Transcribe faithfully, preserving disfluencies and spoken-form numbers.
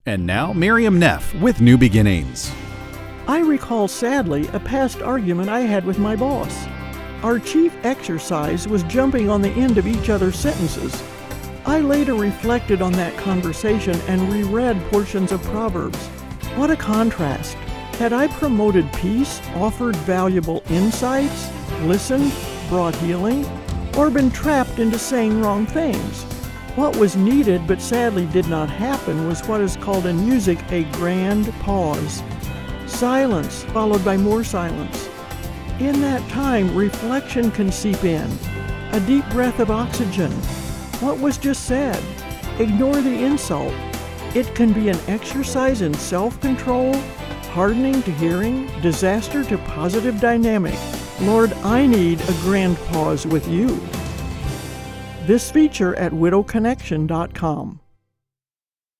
And now, Miriam Neff with New Beginnings. I recall sadly a past argument I had with my boss. Our chief exercise was jumping on the end of each other's sentences. I later reflected on that conversation and reread portions of Proverbs. What a contrast. Had I promoted peace, offered valuable insights, listened, brought healing, or been trapped into saying wrong things? What was needed but sadly did not happen was what is called in music a grand pause. Silence followed by more silence. In that time, reflection can seep in. A deep breath of oxygen. What was just said? Ignore the insult. It can be an exercise in self-control, hardening to hearing, disaster to positive dynamic. Lord, I need a grand pause with you. This feature at widow connection dot com.